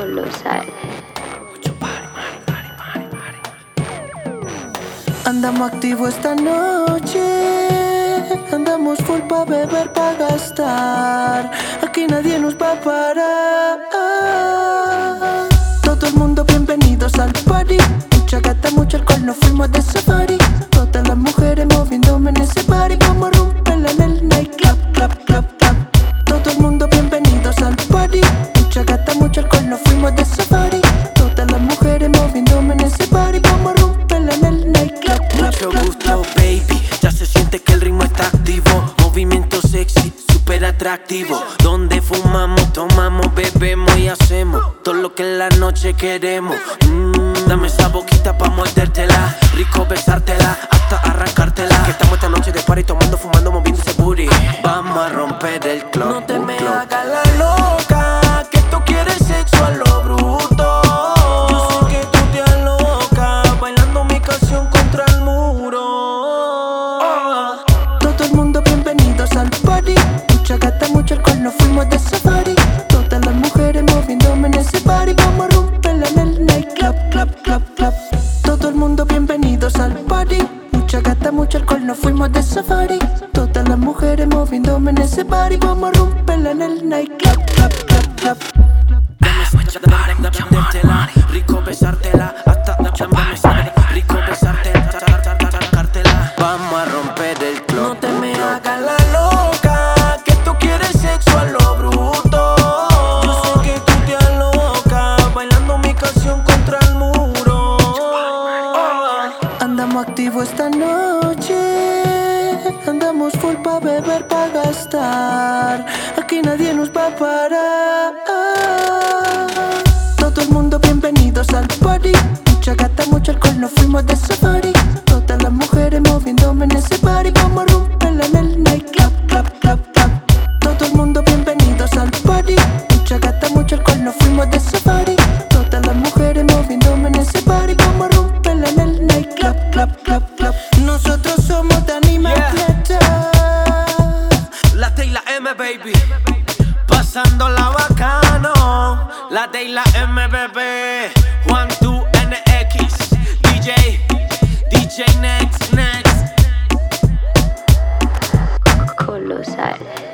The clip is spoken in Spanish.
Colosal. Andamos activos esta noche, andamos full pa' beber, pa' gastar. Aquí nadie nos va a parar. Todo el mundo bienvenidos al party. Mucha gata, mucho alcohol, nos fuimos de safari. Todas las mujeres moviéndome en ese party. Vamos a romperla en el nightclub, clap, clap, clap. Todo el mundo bienvenidos al party. Mucha gata, mucho alcohol, nos fuimos de safari. Todas las mujeres moviéndome en ese party. Vamos a romperla en el nightclub, clap, Mucho clap, gusto, baby. Ya se siente que el ritmo está activo. Movimiento sexy, súper atractivo. Donde fumamos, tomamos, bebemos y hacemos todo lo que en la noche queremos. Dame esa boquita pa' mordértela. Rico besártela, hasta arrancártela. Que estamos esta noche de party tomando, fumando, moviendo ese booty. Vamos a romper el club. No te me hagas la loca, que tú quieres sexo a lo bruto. Yo sé que tú te alocas, bailando mi canción contra el muro. Todo el mundo bienvenidos al party. Mucha gata, mucho alcohol, nos fuimos de safari. Todas las mujeres moviéndome en ese party. Vamos a romperla en el nightclub, clap, clap, clap. Todo el mundo bienvenidos al party. Mucha gata, mucho alcohol, nos fuimos de safari. Todas las mujeres moviéndome en ese party. Vamos a romperla en el nightclub, clap, clap, clap. Dártela, rico besártela, hasta rico besártela, cartela. Vamos a romper el club. No te me hagas la loca, que tú quieres sexo a lo bruto. Yo sé que tú te alocas, bailando mi canción contra el muro. Andamos activos esta noche, andamos full pa' beber, pa' gastar. Aquí nadie nos va a parar. Todo el mundo bienvenidos al party. Mucha gata, mucho alcohol, nos fuimos de safari. Todas las mujeres moviéndome en ese party. Vamos a romperla en el nightclub, clap, clap, clap. Todo el mundo bienvenidos al party. Mucha gata, mucho alcohol, nos fuimos de safari. Todas las mujeres moviéndome en ese party. Vamos a romperla en el nightclub, clap, clap, clap. Nosotros somos de Anima Plata. La T y la M, baby. Pasando la bacano. La D y la M, bebé. Juan, 2, NX. DJ Next. Colosal.